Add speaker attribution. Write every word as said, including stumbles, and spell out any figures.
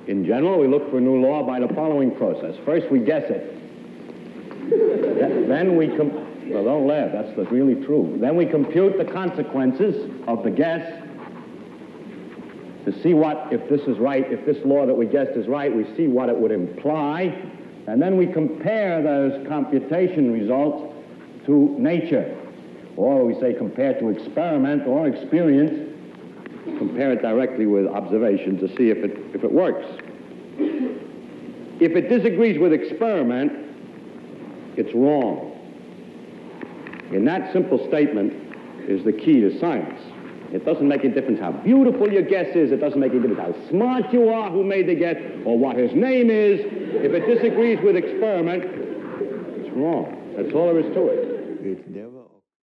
Speaker 1: In general, we look for a new law by the following process. First, we guess it. Th- then we com- well, don't laugh. That's the really true. Then we compute the consequences of the guess to see what, if this is right, if this law that we guessed is right, we see what it would imply, and then we compare those computation results to nature, or we say compare to experiment or experience, compare it directly with observation to see if it, if it works. If it disagrees with experiment, it's wrong. And that simple statement is the key to science. It doesn't make a difference how beautiful your guess is. It doesn't make a difference how smart you are, who made the guess, or what his name is. If it disagrees with experiment, it's wrong. That's all there is to it.